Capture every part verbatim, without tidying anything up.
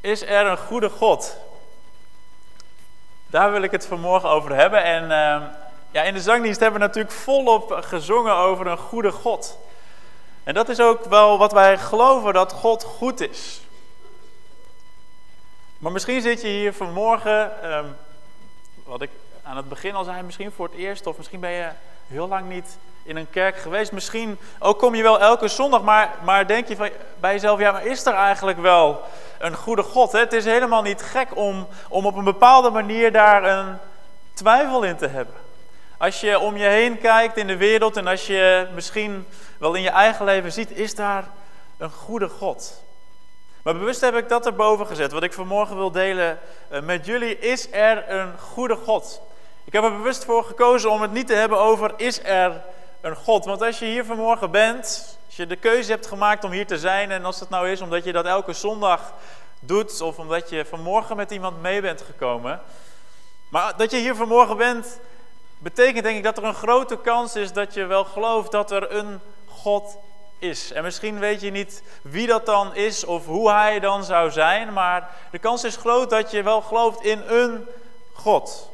Is er een goede God? Daar wil ik het vanmorgen over hebben. En uh, ja, in de zangdienst hebben we natuurlijk volop gezongen over een goede God. En dat is ook wel wat wij geloven, dat God goed is. Maar misschien zit je hier vanmorgen, um, wat ik aan het begin al zei, misschien voor het eerst, of misschien ben je heel lang niet in een kerk geweest. Misschien ook kom je wel elke zondag, maar, maar denk je van, bij jezelf, ja, maar is er eigenlijk wel een goede God? Hè? Het is helemaal niet gek om, om op een bepaalde manier daar een twijfel in te hebben. Als je om je heen kijkt in de wereld en als je misschien wel in je eigen leven ziet, is daar een goede God? Maar bewust heb ik dat erboven gezet. Wat ik vanmorgen wil delen met jullie, is er een goede God? Ik heb er bewust voor gekozen om het niet te hebben over, is er een God? Want als je hier vanmorgen bent, als je de keuze hebt gemaakt om hier te zijn, en als het nou is omdat je dat elke zondag doet, of omdat je vanmorgen met iemand mee bent gekomen, maar dat je hier vanmorgen bent, betekent denk ik dat er een grote kans is dat je wel gelooft dat er een God is. En misschien weet je niet wie dat dan is of hoe hij dan zou zijn, maar de kans is groot dat je wel gelooft in een God.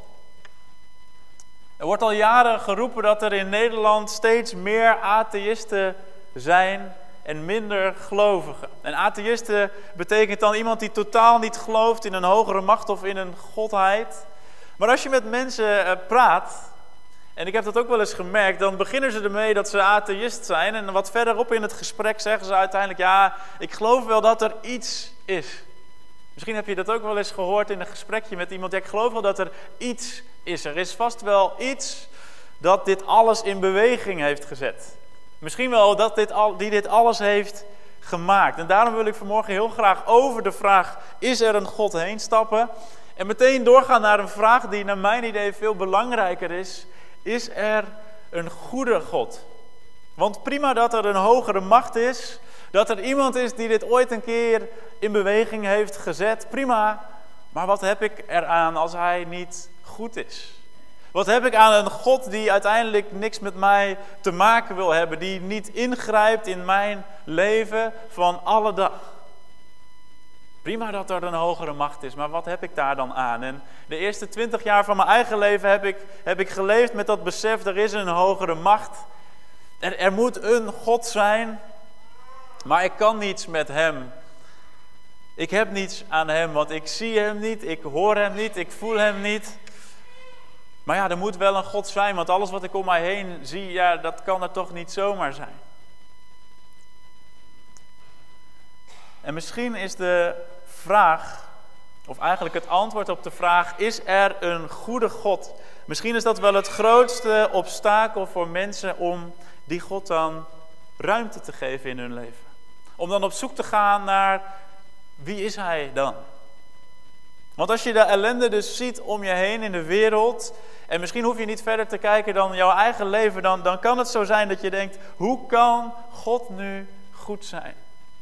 Er wordt al jaren geroepen dat er in Nederland steeds meer atheïsten zijn en minder gelovigen. En atheïsten betekent dan iemand die totaal niet gelooft in een hogere macht of in een godheid. Maar als je met mensen praat, en ik heb dat ook wel eens gemerkt, dan beginnen ze ermee dat ze atheïst zijn. En wat verderop in het gesprek zeggen ze uiteindelijk, ja, ik geloof wel dat er iets is. Misschien heb je dat ook wel eens gehoord in een gesprekje met iemand. Ja, ik geloof wel dat er iets is. Er is vast wel iets dat dit alles in beweging heeft gezet. Misschien wel dat dit al, die dit alles heeft gemaakt. En daarom wil ik vanmorgen heel graag over de vraag, is er een God heen stappen? En meteen doorgaan naar een vraag die naar mijn idee veel belangrijker is. Is er een goede God? Want prima dat er een hogere macht is, dat er iemand is die dit ooit een keer in beweging heeft gezet, prima. Maar wat heb ik eraan als hij niet goed is? Wat heb ik aan een God die uiteindelijk niks met mij te maken wil hebben, die niet ingrijpt in mijn leven van alle dag? Prima dat er een hogere macht is, maar wat heb ik daar dan aan? En de eerste twintig jaar van mijn eigen leven heb ik, heb ik geleefd met dat besef, er is een hogere macht. Er, er moet een God zijn, maar ik kan niets met hem. Ik heb niets aan hem, want ik zie hem niet, ik hoor hem niet, ik voel hem niet. Maar ja, er moet wel een God zijn, want alles wat ik om mij heen zie, ja, dat kan er toch niet zomaar zijn. En misschien is de vraag, of eigenlijk het antwoord op de vraag, is er een goede God? Misschien is dat wel het grootste obstakel voor mensen om die God dan ruimte te geven in hun leven. Om dan op zoek te gaan naar, wie is hij dan? Want als je de ellende dus ziet om je heen in de wereld, en misschien hoef je niet verder te kijken dan jouw eigen leven, dan, dan kan het zo zijn dat je denkt, hoe kan God nu goed zijn?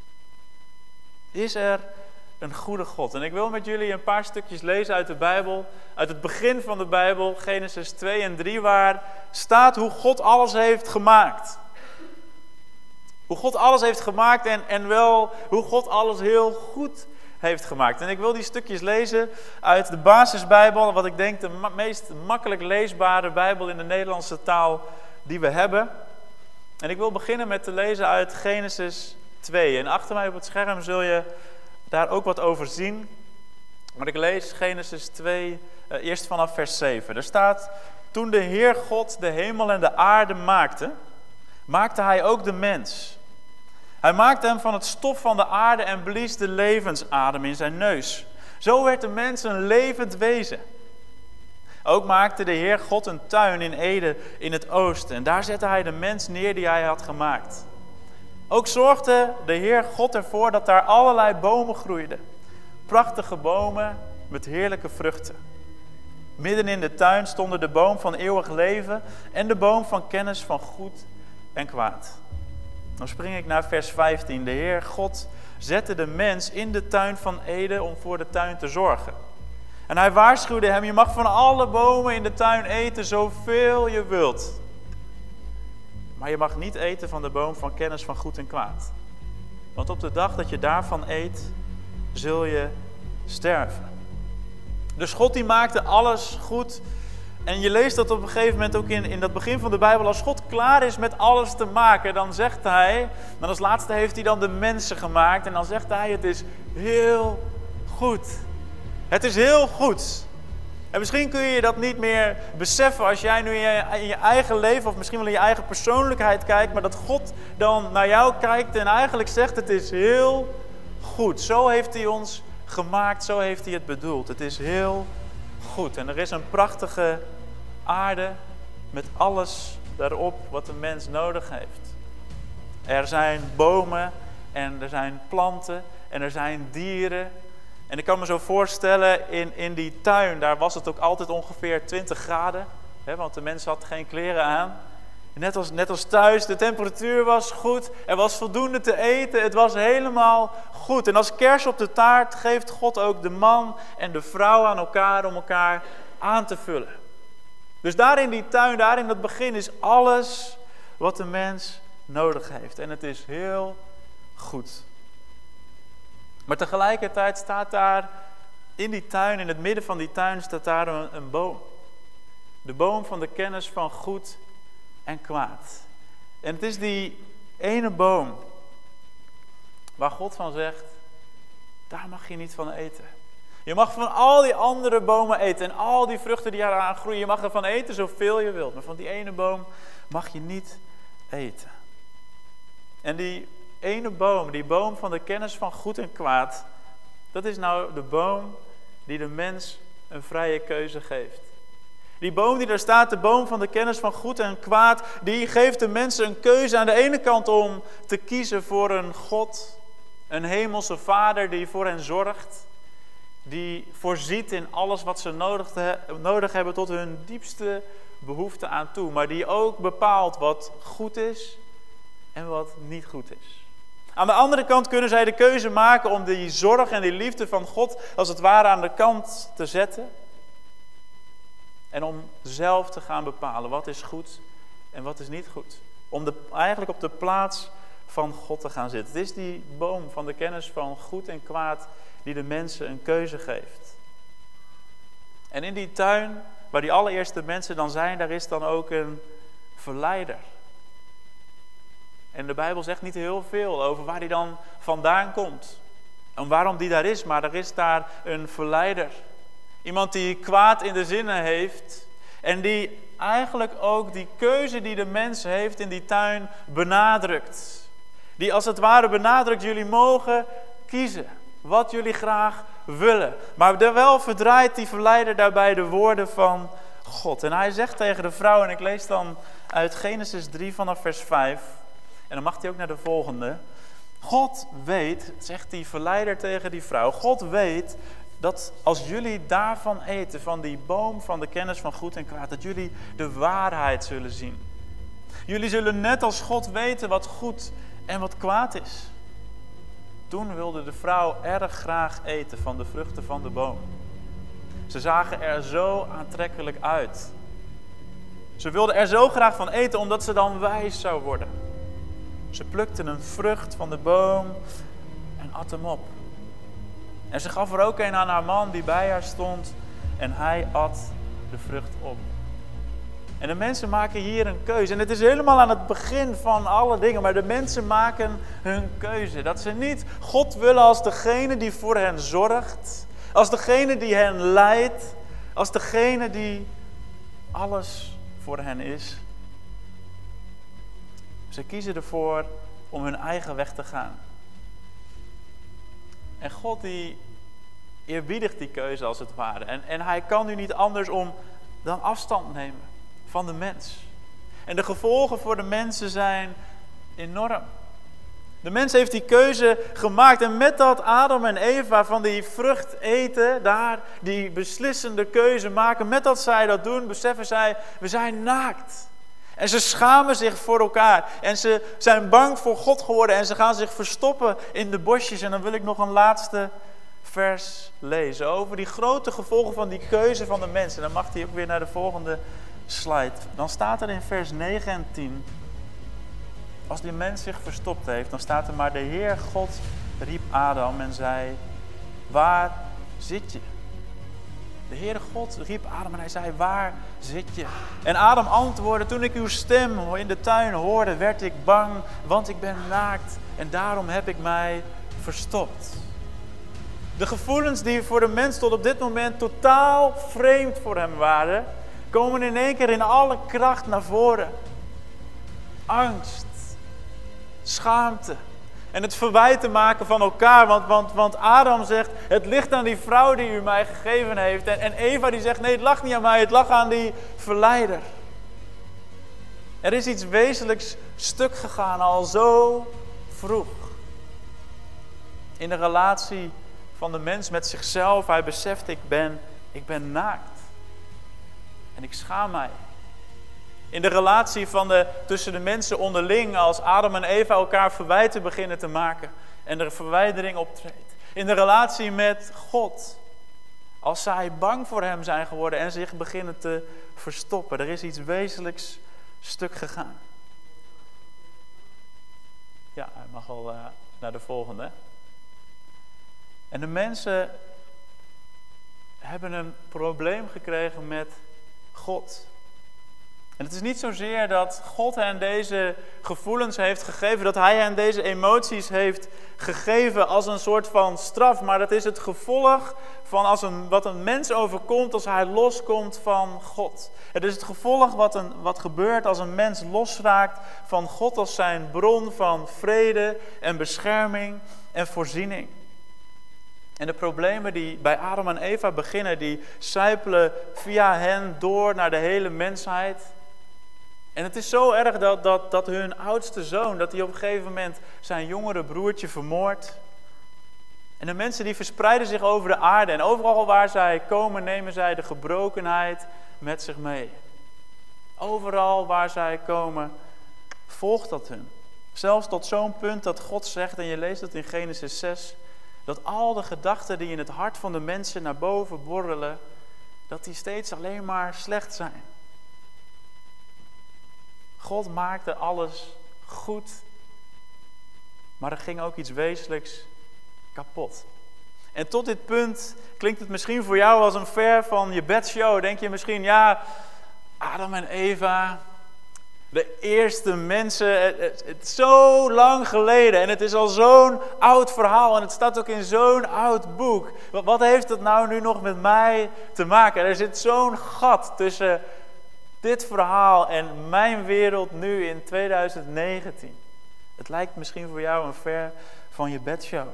Is er een goede God? En ik wil met jullie een paar stukjes lezen uit de Bijbel, uit het begin van de Bijbel, Genesis twee en drie, waar staat hoe God alles heeft gemaakt. Hoe God alles heeft gemaakt en, en wel hoe God alles heel goed heeft gemaakt. En ik wil die stukjes lezen uit de basisbijbel, wat ik denk de ma- meest makkelijk leesbare Bijbel in de Nederlandse taal die we hebben. En ik wil beginnen met te lezen uit Genesis twee. En achter mij op het scherm zul je daar ook wat over zien. Maar ik lees Genesis twee, uh, eerst vanaf vers zeven. Er staat, toen de Heer God de hemel en de aarde maakte, maakte hij ook de mens. Hij maakte hem van het stof van de aarde en blies de levensadem in zijn neus. Zo werd de mens een levend wezen. Ook maakte de Heer God een tuin in Eden in het oosten. En daar zette hij de mens neer die hij had gemaakt. Ook zorgde de Heer God ervoor dat daar allerlei bomen groeiden. Prachtige bomen met heerlijke vruchten. Midden in de tuin stonden de boom van eeuwig leven en de boom van kennis van goed en kwaad. Dan spring ik naar vers vijftien. De Heer God zette de mens in de tuin van Eden om voor de tuin te zorgen. En hij waarschuwde hem, je mag van alle bomen in de tuin eten zoveel je wilt. Maar je mag niet eten van de boom van kennis van goed en kwaad. Want op de dag dat je daarvan eet, zul je sterven. Dus God die maakte alles goed. En je leest dat op een gegeven moment ook in, in dat begin van de Bijbel. Als God klaar is met alles te maken, dan zegt hij... Dan als laatste heeft hij dan de mensen gemaakt. En dan zegt hij, het is heel goed. Het is heel goed. En misschien kun je dat niet meer beseffen als jij nu in je, in je eigen leven... of misschien wel in je eigen persoonlijkheid kijkt... maar dat God dan naar jou kijkt en eigenlijk zegt, het is heel goed. Zo heeft hij ons gemaakt, zo heeft hij het bedoeld. Het is heel goed. En er is een prachtige aarde met alles daarop wat de mens nodig heeft. Er zijn bomen en er zijn planten en er zijn dieren. En ik kan me zo voorstellen, in, in die tuin, daar was het ook altijd ongeveer twintig graden. Hè, want de mens had geen kleren aan. Net als, net als thuis, de temperatuur was goed. Er was voldoende te eten, het was helemaal goed. En als kers op de taart geeft God ook de man en de vrouw aan elkaar om elkaar aan te vullen. Dus daar in die tuin, daar in het begin is alles wat de mens nodig heeft. En het is heel goed. Maar tegelijkertijd staat daar in die tuin, in het midden van die tuin, staat daar een, een boom. De boom van de kennis van goed en kwaad. En het is die ene boom waar God van zegt, daar mag je niet van eten. Je mag van al die andere bomen eten en al die vruchten die eraan groeien, je mag ervan eten zoveel je wilt. Maar van die ene boom mag je niet eten. En die ene boom, die boom van de kennis van goed en kwaad, dat is nou de boom die de mens een vrije keuze geeft. Die boom die daar staat, de boom van de kennis van goed en kwaad, die geeft de mensen een keuze aan de ene kant om te kiezen voor een God, een hemelse vader die voor hen zorgt, die voorziet in alles wat ze nodig, te, nodig hebben tot hun diepste behoefte aan toe, maar die ook bepaalt wat goed is en wat niet goed is. Aan de andere kant kunnen zij de keuze maken om die zorg en die liefde van God als het ware aan de kant te zetten. En om zelf te gaan bepalen wat is goed en wat is niet goed. Om de, eigenlijk op de plaats van God te gaan zitten. Het is die boom van de kennis van goed en kwaad die de mensen een keuze geeft. En in die tuin, waar die allereerste mensen dan zijn, daar is dan ook een verleider. En de Bijbel zegt niet heel veel over waar die dan vandaan komt. En waarom die daar is, maar er is daar een verleider. Iemand die kwaad in de zinnen heeft en die eigenlijk ook die keuze die de mens heeft in die tuin benadrukt. Die als het ware benadrukt, jullie mogen kiezen wat jullie graag willen. Maar wel verdraait die verleider daarbij de woorden van God. En hij zegt tegen de vrouw, en ik lees dan uit Genesis drie vanaf vers vijf. En dan mag hij ook naar de volgende. God weet, zegt die verleider tegen die vrouw, God weet dat als jullie daarvan eten, van die boom van de kennis van goed en kwaad, dat jullie de waarheid zullen zien. Jullie zullen net als God weten wat goed en wat kwaad is. Toen wilde de vrouw erg graag eten van de vruchten van de boom. Ze zagen er zo aantrekkelijk uit. Ze wilde er zo graag van eten, omdat ze dan wijs zou worden. Ze plukte een vrucht van de boom en at hem op. En ze gaf er ook een aan haar man die bij haar stond en hij at de vrucht op. En de mensen maken hier een keuze. En het is helemaal aan het begin van alle dingen, maar de mensen maken hun keuze. Dat ze niet God willen als degene die voor hen zorgt, als degene die hen leidt, als degene die alles voor hen is. Ze kiezen ervoor om hun eigen weg te gaan. En God die eerbiedigt die keuze als het ware. En, en hij kan nu niet anders om dan afstand nemen van de mens. En de gevolgen voor de mensen zijn enorm. De mens heeft die keuze gemaakt. En met dat Adam en Eva van die vrucht eten, daar die beslissende keuze maken. Met dat zij dat doen, beseffen zij, we zijn naakt. En ze schamen zich voor elkaar. En ze zijn bang voor God geworden. En ze gaan zich verstoppen in de bosjes. En dan wil ik nog een laatste vers lezen. Over die grote gevolgen van die keuze van de mensen. En dan mag hij ook weer naar de volgende slide. Dan staat er in vers negen en tien. Als die mens zich verstopt heeft. Dan staat er maar de Heer God riep Adam en zei. Waar zit je? De Heere God riep Adam en hij zei, waar zit je? En Adam antwoordde, toen ik uw stem in de tuin hoorde, werd ik bang, want ik ben naakt en daarom heb ik mij verstopt. De gevoelens die voor de mens tot op dit moment totaal vreemd voor hem waren, komen in één keer in alle kracht naar voren. Angst, schaamte en het verwijten maken van elkaar. Want, want, want Adam zegt, het ligt aan die vrouw die u mij gegeven heeft. En, en Eva die zegt, nee, het lag niet aan mij, het lag aan die verleider. Er is iets wezenlijks stuk gegaan al zo vroeg. In de relatie van de mens met zichzelf. Hij beseft, ik ben, ik ben naakt. En ik schaam mij. In de relatie van de, tussen de mensen onderling, als Adam en Eva elkaar verwijten beginnen te maken en er verwijdering optreedt. In de relatie met God, als zij bang voor hem zijn geworden en zich beginnen te verstoppen. Er is iets wezenlijks stuk gegaan. Ja, hij mag al uh, naar de volgende. En de mensen hebben een probleem gekregen met God. En het is niet zozeer dat God hen deze gevoelens heeft gegeven, dat hij hen deze emoties heeft gegeven als een soort van straf, maar dat is het gevolg van als een, wat een mens overkomt als hij loskomt van God. Het is het gevolg wat, een, wat gebeurt als een mens losraakt van God als zijn bron van vrede en bescherming en voorziening. En de problemen die bij Adam en Eva beginnen, die sijpelen via hen door naar de hele mensheid. En het is zo erg dat, dat, dat hun oudste zoon, dat hij op een gegeven moment zijn jongere broertje vermoordt. En de mensen die verspreiden zich over de aarde. En overal waar zij komen, nemen zij de gebrokenheid met zich mee. Overal waar zij komen, volgt dat hun. Zelfs tot zo'n punt dat God zegt, en je leest het in Genesis zes... dat al de gedachten die in het hart van de mensen naar boven borrelen, dat die steeds alleen maar slecht zijn. God maakte alles goed, maar er ging ook iets wezenlijks kapot. En tot dit punt klinkt het misschien voor jou als een ver van je bedshow. Denk je misschien, ja, Adam en Eva, de eerste mensen, het, het, het is zo lang geleden en het is al zo'n oud verhaal en het staat ook in zo'n oud boek. Wat, wat heeft het nou nu nog met mij te maken? Er zit zo'n gat tussen dit verhaal en mijn wereld nu in tweeduizend negentien. Het lijkt misschien voor jou een ver van je bedshow.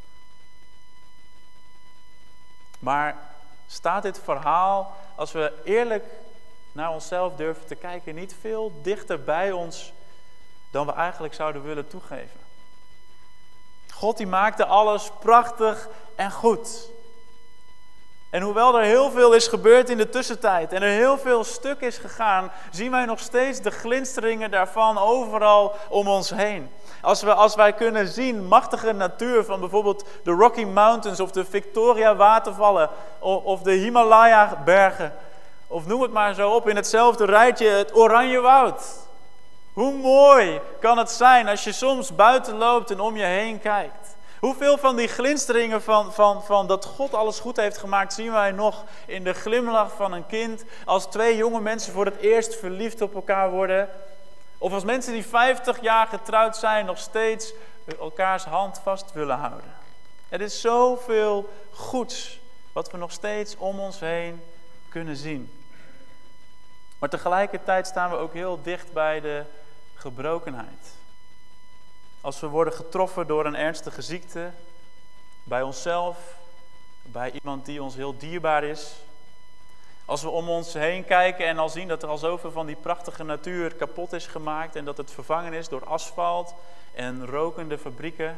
Maar staat dit verhaal, als we eerlijk naar onszelf durven te kijken, niet veel dichter bij ons dan we eigenlijk zouden willen toegeven? God die maakte alles prachtig en goed. En hoewel er heel veel is gebeurd in de tussentijd en er heel veel stuk is gegaan, zien wij nog steeds de glinsteringen daarvan overal om ons heen. Als, we, als wij kunnen zien machtige natuur van bijvoorbeeld de Rocky Mountains of de Victoria watervallen of, of de Himalaya bergen, of noem het maar zo op, in hetzelfde rijtje het Oranje Woud. Hoe mooi kan het zijn als je soms buiten loopt en om je heen kijkt. Hoeveel van die glinsteringen van, van, van dat God alles goed heeft gemaakt, zien wij nog in de glimlach van een kind. Als twee jonge mensen voor het eerst verliefd op elkaar worden. Of als mensen die vijftig jaar getrouwd zijn nog steeds elkaars hand vast willen houden. Er is zoveel goeds wat we nog steeds om ons heen kunnen zien. Maar tegelijkertijd staan we ook heel dicht bij de gebrokenheid. Als we worden getroffen door een ernstige ziekte, bij onszelf, bij iemand die ons heel dierbaar is. Als we om ons heen kijken en al zien dat er al zoveel van die prachtige natuur kapot is gemaakt en dat het vervangen is door asfalt en rokende fabrieken,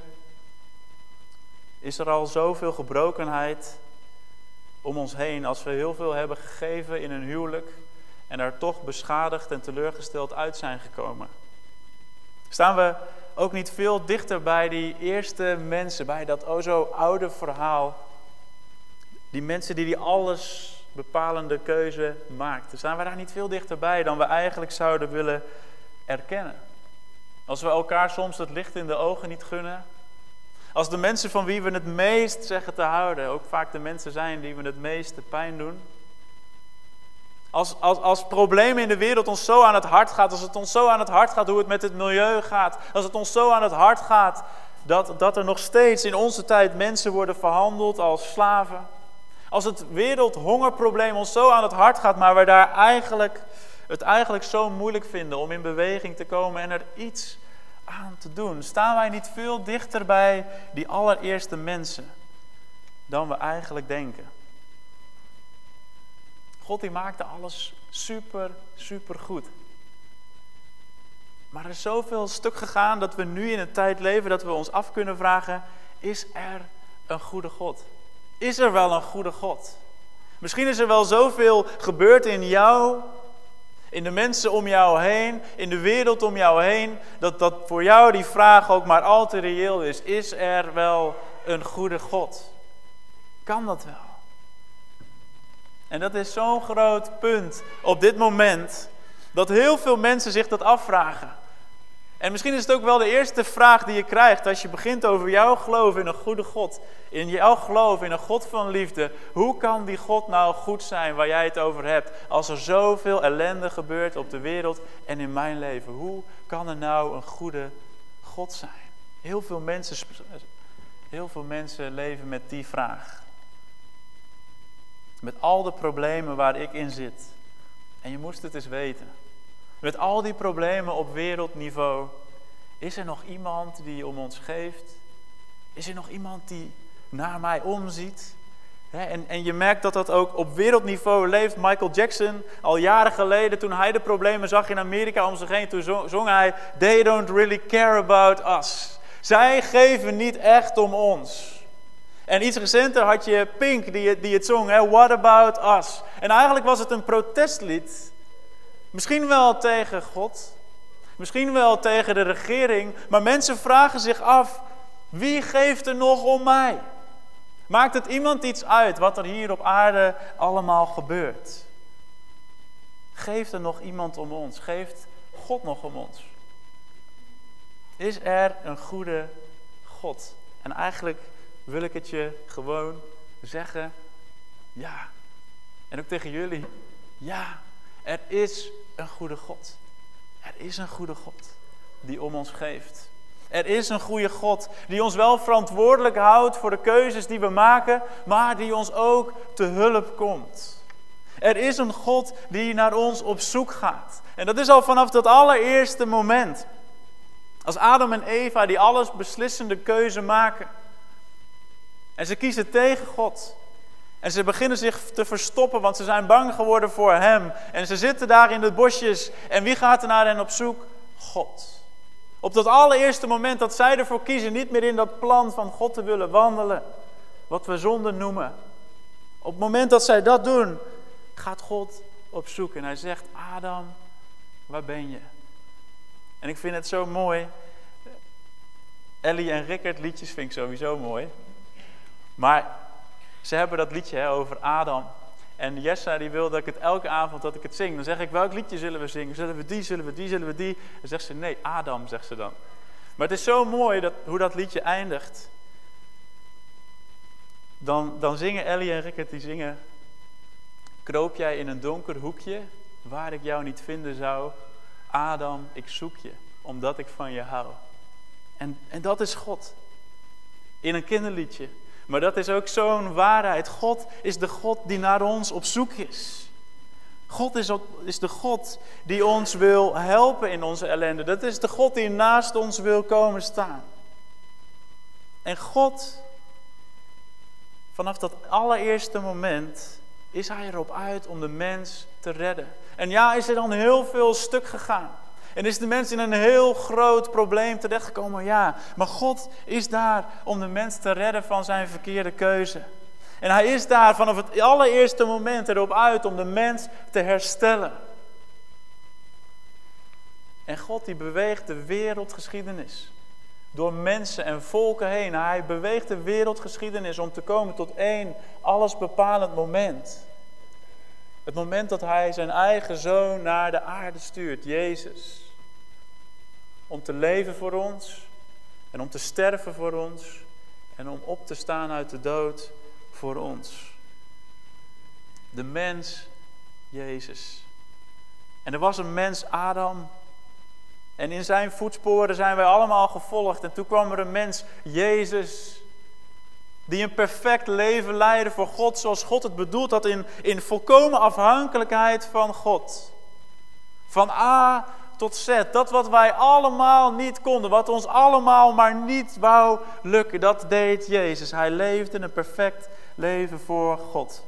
is er al zoveel gebrokenheid om ons heen. Als we heel veel hebben gegeven in een huwelijk en er toch beschadigd en teleurgesteld uit zijn gekomen, staan we ook niet veel dichter bij die eerste mensen, bij dat o zo oude verhaal. Die mensen die die alles bepalende keuze maakten. Staan we daar niet veel dichterbij dan we eigenlijk zouden willen erkennen. Als we elkaar soms het licht in de ogen niet gunnen. Als de mensen van wie we het meest zeggen te houden ook vaak de mensen zijn die we het meeste pijn doen. Als, als, als problemen in de wereld ons zo aan het hart gaat, als het ons zo aan het hart gaat hoe het met het milieu gaat, als het ons zo aan het hart gaat dat, dat er nog steeds in onze tijd mensen worden verhandeld als slaven. Als het wereldhongerprobleem ons zo aan het hart gaat, maar we daar eigenlijk, het eigenlijk zo moeilijk vinden om in beweging te komen en er iets aan te doen, staan wij niet veel dichter bij die allereerste mensen dan we eigenlijk denken. God die maakte alles super, super goed. Maar er is zoveel stuk gegaan dat we nu in een tijd leven dat we ons af kunnen vragen, is er een goede God? Is er wel een goede God? Misschien is er wel zoveel gebeurd in jou, in de mensen om jou heen, in de wereld om jou heen, dat, dat voor jou die vraag ook maar al te reëel is. Is er wel een goede God? Kan dat wel? En dat is zo'n groot punt op dit moment, dat heel veel mensen zich dat afvragen. En misschien is het ook wel de eerste vraag die je krijgt als je begint over jouw geloof in een goede God. In jouw geloof in een God van liefde. Hoe kan die God nou goed zijn waar jij het over hebt? Als er zoveel ellende gebeurt op de wereld en in mijn leven. Hoe kan er nou een goede God zijn? Heel veel mensen, heel veel mensen leven met die vraag. Met al de problemen waar ik in zit. En je moest het eens weten. Met al die problemen op wereldniveau. Is er nog iemand die om ons geeft? Is er nog iemand die naar mij omziet? He, en, en je merkt dat dat ook op wereldniveau leeft. Michael Jackson, al jaren geleden, toen hij de problemen zag in Amerika om zich heen, toen zong, zong hij, "They don't really care about us." Zij geven niet echt om ons. En iets recenter had je Pink die, die het zong, hè? "What about us?" En eigenlijk was het een protestlied. Misschien wel tegen God. Misschien wel tegen de regering. Maar mensen vragen zich af, wie geeft er nog om mij? Maakt het iemand iets uit wat er hier op aarde allemaal gebeurt? Geeft er nog iemand om ons? Geeft God nog om ons? Is er een goede God? En eigenlijk wil ik het je gewoon zeggen, ja. En ook tegen jullie, ja, er is een goede God. Er is een goede God die om ons geeft. Er is een goede God die ons wel verantwoordelijk houdt voor de keuzes die we maken, maar die ons ook te hulp komt. Er is een God die naar ons op zoek gaat. En dat is al vanaf dat allereerste moment. Als Adam en Eva die alles beslissende keuze maken. En ze kiezen tegen God. En ze beginnen zich te verstoppen, want ze zijn bang geworden voor hem. En ze zitten daar in de bosjes. En wie gaat er naar hen op zoek? God. Op dat allereerste moment dat zij ervoor kiezen niet meer in dat plan van God te willen wandelen. Wat we zonde noemen. Op het moment dat zij dat doen, gaat God op zoek. En hij zegt, Adam, waar ben je? En ik vind het zo mooi. Ellie en Rickert liedjes vind ik sowieso mooi. Maar ze hebben dat liedje hè, over Adam. En Jessa die wil dat ik het elke avond dat ik het zing. Dan zeg ik, welk liedje zullen we zingen? Zullen we die, zullen we die, zullen we die? Dan zegt ze, nee, Adam, zegt ze dan. Maar het is zo mooi dat, hoe dat liedje eindigt. Dan, dan zingen Ellie en Rickert, die zingen... Kroop jij in een donker hoekje, waar ik jou niet vinden zou. Adam, ik zoek je, omdat ik van je hou. En, en dat is God. In een kinderliedje. Maar dat is ook zo'n waarheid. God is de God die naar ons op zoek is. God is, ook, is de God die ons wil helpen in onze ellende. Dat is de God die naast ons wil komen staan. En God, vanaf dat allereerste moment, is hij erop uit om de mens te redden. En ja, is er dan heel veel stuk gegaan. En is de mens in een heel groot probleem terechtgekomen? Ja, maar God is daar om de mens te redden van zijn verkeerde keuze. En hij is daar vanaf het allereerste moment erop uit om de mens te herstellen. En God die beweegt de wereldgeschiedenis. Door mensen en volken heen. Hij beweegt de wereldgeschiedenis om te komen tot één allesbepalend moment. Het moment dat hij zijn eigen zoon naar de aarde stuurt, Jezus. Om te leven voor ons en om te sterven voor ons En om op te staan uit de dood voor ons. De mens Jezus. En er was een mens Adam. En in zijn voetsporen zijn wij allemaal gevolgd. En toen kwam er een mens Jezus. Die een perfect leven leidde voor God zoals God het bedoeld had. In, in volkomen afhankelijkheid van God. Van A tot Z. Dat wat wij allemaal niet konden. Wat ons allemaal maar niet wou lukken. Dat deed Jezus. Hij leefde een perfect leven voor God.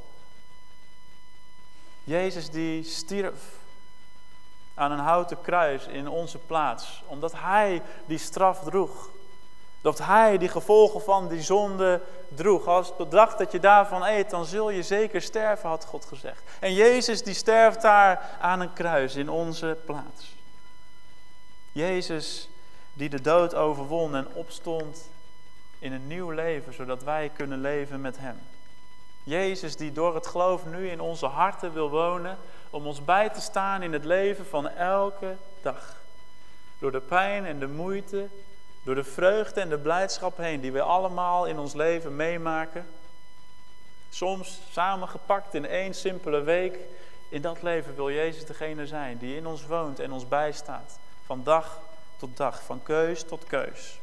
Jezus die stierf aan een houten kruis in onze plaats. Omdat hij die straf droeg. Dat hij die gevolgen van die zonde droeg. Als de dag dat je daarvan eet, dan zul je zeker sterven, had God gezegd. En Jezus die sterft daar aan een kruis in onze plaats. Jezus die de dood overwon en opstond in een nieuw leven, zodat wij kunnen leven met hem. Jezus die door het geloof nu in onze harten wil wonen, om ons bij te staan in het leven van elke dag. Door de pijn en de moeite, door de vreugde en de blijdschap heen, die we allemaal in ons leven meemaken. Soms samengepakt in één simpele week. In dat leven wil Jezus degene zijn die in ons woont en ons bijstaat. Van dag tot dag, van keus tot keus.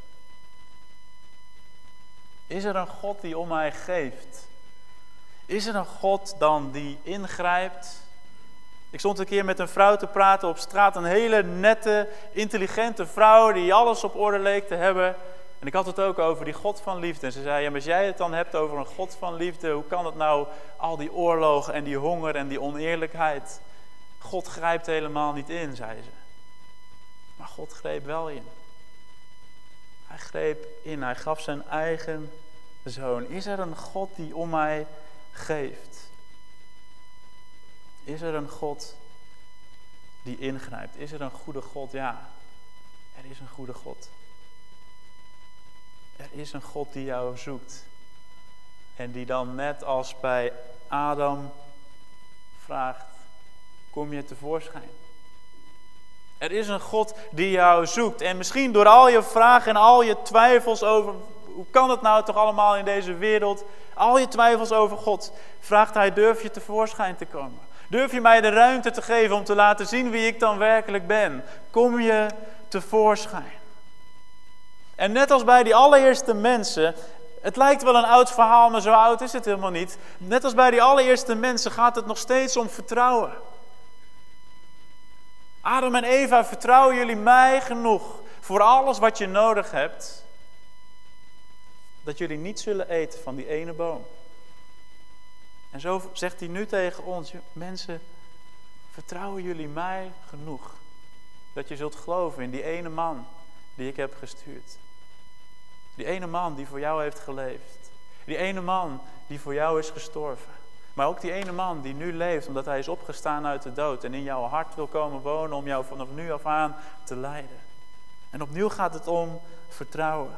Is er een God die om mij geeft? Is er een God dan die ingrijpt? Ik stond een keer met een vrouw te praten op straat. Een hele nette, intelligente vrouw die alles op orde leek te hebben. En ik had het ook over die God van liefde. En ze zei, ja, maar als jij het dan hebt over een God van liefde, hoe kan het nou al die oorlogen en die honger en die oneerlijkheid? God grijpt helemaal niet in, zei ze. Maar God greep wel in. Hij greep in, hij gaf zijn eigen zoon. Is er een God die om mij geeft? Is er een God die ingrijpt? Is er een goede God? Ja, er is een goede God. Er is een God die jou zoekt. En die dan net als bij Adam vraagt, kom je tevoorschijn? Er is een God die jou zoekt. En misschien door al je vragen en al je twijfels over, hoe kan het nou toch allemaal in deze wereld? Al je twijfels over God, vraagt hij, durf je tevoorschijn te komen? Durf je mij de ruimte te geven om te laten zien wie ik dan werkelijk ben? Kom je tevoorschijn? En net als bij die allereerste mensen, het lijkt wel een oud verhaal, maar zo oud is het helemaal niet. Net als bij die allereerste mensen gaat het nog steeds om vertrouwen. Adam en Eva, vertrouwen jullie mij genoeg voor alles wat je nodig hebt, dat jullie niet zullen eten van die ene boom? En zo zegt hij nu tegen ons, mensen, vertrouwen jullie mij genoeg, dat je zult geloven in die ene man die ik heb gestuurd. Die ene man die voor jou heeft geleefd. Die ene man die voor jou is gestorven. Maar ook die ene man die nu leeft omdat hij is opgestaan uit de dood en in jouw hart wil komen wonen om jou vanaf nu af aan te leiden. En opnieuw gaat het om vertrouwen.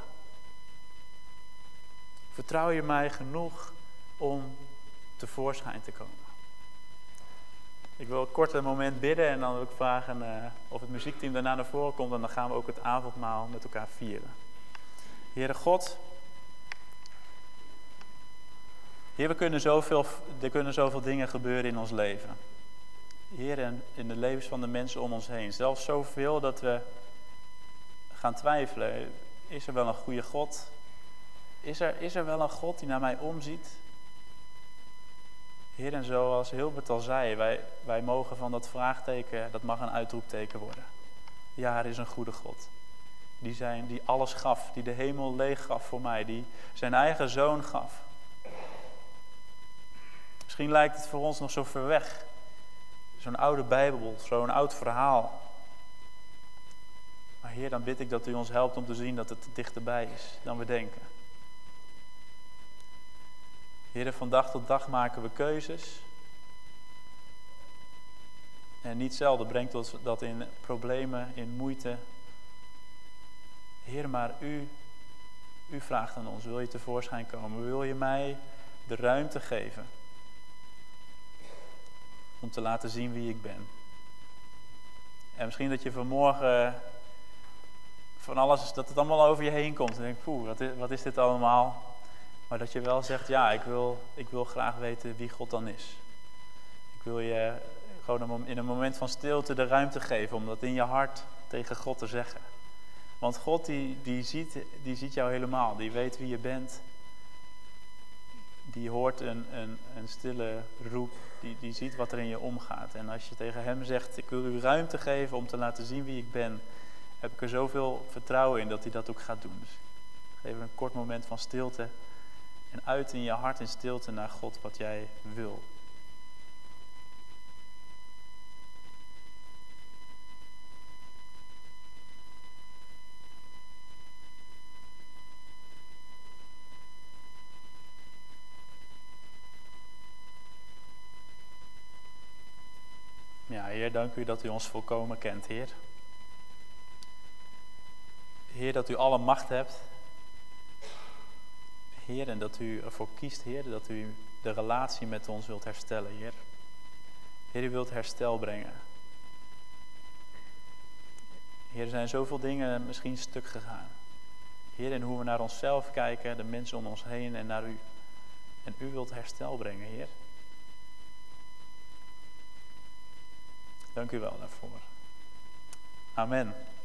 Vertrouw je mij genoeg om tevoorschijn te komen? Ik wil kort een moment bidden en dan wil ik vragen uh, of het muziekteam daarna naar voren komt en dan gaan we ook het avondmaal met elkaar vieren. Heere God, Heer, we kunnen zoveel, er kunnen zoveel dingen gebeuren in ons leven. Heer, en in de levens van de mensen om ons heen. Zelfs zoveel dat we gaan twijfelen. Is er wel een goede God? Is er, is er wel een God die naar mij omziet? Heer, en zoals Hilbert al zei, wij, wij mogen van dat vraagteken, dat mag een uitroepteken worden. Ja, er is een goede God. Die, zijn, die alles gaf, die de hemel leeg gaf voor mij, die zijn eigen zoon gaf. Misschien lijkt het voor ons nog zo ver weg. Zo'n oude Bijbel, zo'n oud verhaal. Maar Heer, dan bid ik dat u ons helpt om te zien dat het dichterbij is dan we denken. Heer, van dag tot dag maken we keuzes. En niet zelden brengt ons dat in problemen, in moeite. Heer, maar u, u vraagt aan ons, wil je tevoorschijn komen? Wil je mij de ruimte geven om te laten zien wie ik ben? En misschien dat je vanmorgen van alles, dat het allemaal over je heen komt. En denk, poeh, wat is, wat is dit allemaal? Maar dat je wel zegt, ja, ik wil, ik wil graag weten wie God dan is. Ik wil je gewoon in een moment van stilte de ruimte geven om dat in je hart tegen God te zeggen. Want God die, die, ziet, die ziet jou helemaal, die weet wie je bent. Die hoort een, een, een stille roep, die, die ziet wat er in je omgaat. En als je tegen hem zegt, ik wil u ruimte geven om te laten zien wie ik ben, heb ik er zoveel vertrouwen in dat hij dat ook gaat doen. Dus geef een kort moment van stilte en uit in je hart in stilte naar God wat jij wil. Ja, Heer, dank u dat u ons volkomen kent, Heer. Heer, dat u alle macht hebt. Heer, en dat u ervoor kiest, Heer, dat u de relatie met ons wilt herstellen, Heer. Heer, u wilt herstel brengen. Heer, er zijn zoveel dingen misschien stuk gegaan. Heer, in hoe we naar onszelf kijken, de mensen om ons heen en naar u. En u wilt herstel brengen, Heer. Dank u wel daarvoor. Amen.